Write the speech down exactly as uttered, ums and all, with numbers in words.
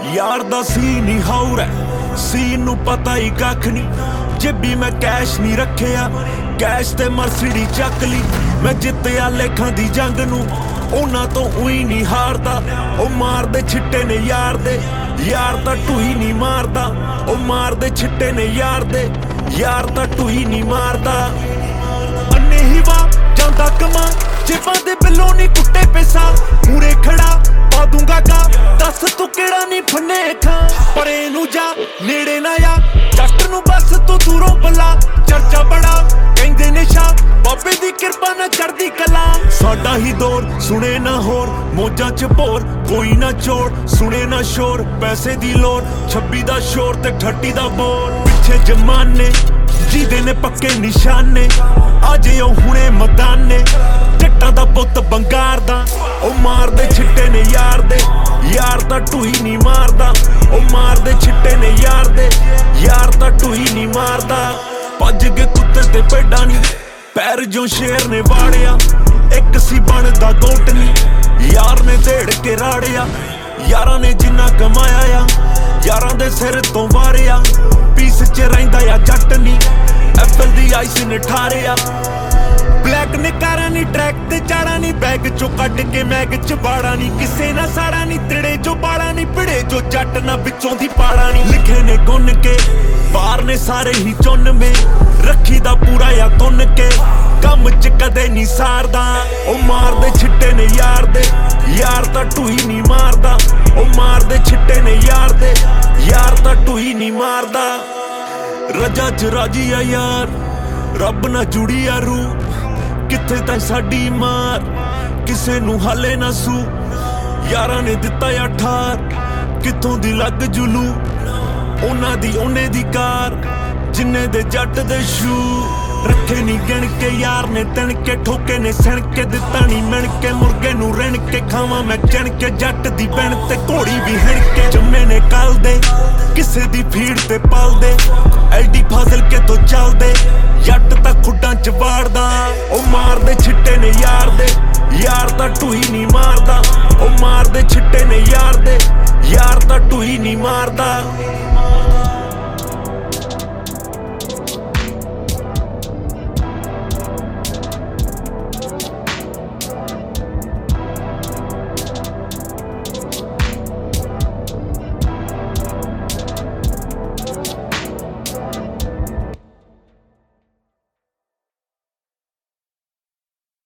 यार दा सीन ही हाउर है, सीन नू पता ही कख नहीं। जेबी मैं कैश नहीं रखिया, कैश ते मर्सिडी चक ली। मैं जित्तिया लेखां दी जंग नू, उन्हां तो उई नहीं हारदा। ओ मार दे छिट्टे ने यार दे, यार तां टूही नहीं मारदा। ओ मार दे छिट्टे ने यार दे, यार तां टूही नहीं मारदा। अन्ने ही वा जांदा कमा, जेबां दे बिल्लों नहीं कुट्टे पैसा। मूरे खड़ा पा दूंगा गा, दस तू केड़ा नहीं फन्ने खां। परे नू जा नेड़े ना आ, जट नू बस तू दूरों बला। चर्चा बड़ा कहंदे ने शाह, बाबे दी किरपा ना चढ़दी कला। साडा ही दौर सुने ना होर, मौजां च भोर कोई ना चोर। सुने ना शोर पैसे दी लोड़, छब्बी दा शोर ते ठट्टी दा बोर। पिछे जमाने जीदे ने पक्के निशाने, आजे ओ हुणे मदाने। जट्टां दा पुत्त बंगार दा, ओ मार दे छिट्टे ने यार दे, यार तां टूही नहीं मारदा। ओ मार दे छिट्टे ने यार दे, यार तां टूही नहीं मारदा। भज के कुत्ते ते भेड्डां नी, पैर जो शेर ने वाड़िया। एक सी बनदा गोट नी, यार ने देड़ के राड़िया। यारां ने जिन्ना कमाया आ, यारां दे सिर तो वारिया। पीस च रहिंदा आ जट नी, एप्पल दी आइस ने ठारिया। ब्लैक ने कारा नी, ट्रैक ते चाड़ा नी। बैग चो कट के मैग च बाड़ा नी, किसे ना साड़ा नी। तिड़े जो बाड़ा नी, भिड़े जो जट ना बिचों दी पाड़ा नी। लिखे ने गुन के बार ने सारे ही चुन में, रखी दा पूरा या तुन के। कम च कदे नहीं सारदा, ओ मार दे छिट्टे ने यार दे, यार तां टूही नहीं मारदा। ओ मार दे छिट्टे ने यार दे, यार तां टूही नहीं मारदा। रजा च राजी आ यार, रब ना जुड़ी आ रूह। किथे तां साडी मार, किसे नू हाले ना सू। यारां ने दिता या ठार, किथों दी लग जुलू। उन्हां दी ओने दी कार, जिन्ने दे जट दे शू। रखे नी गिण के यार ने तिण के, ठोके ने सिण के। दिता नी मिण के मुर्गे नू रिण के, खावां मैं चिण के। जट दी बिण ते घोड़ी भी हिण के। जम्मे ने कल दे, किसे दी फीड ते पल दे। एडी फाजिल के तो चल दे, जट तां खुड्डां च वाड़दा। ओ मार दे छिट्टे ने यार दे, यार तां टूही नहीं मारदा। ओ मार दे छिट्टे ने यार दे, यार तां टूही नहीं मारदा।